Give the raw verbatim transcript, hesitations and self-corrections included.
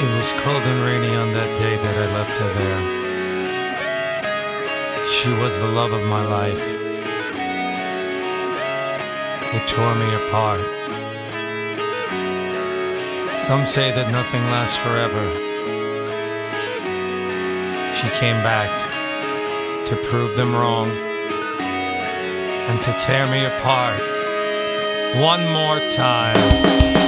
It was cold and rainy on that day that I left her there. She was the love of my life. It tore me apart. Some say that nothing lasts forever. She came back to prove them wrong and to tear me apart one more time.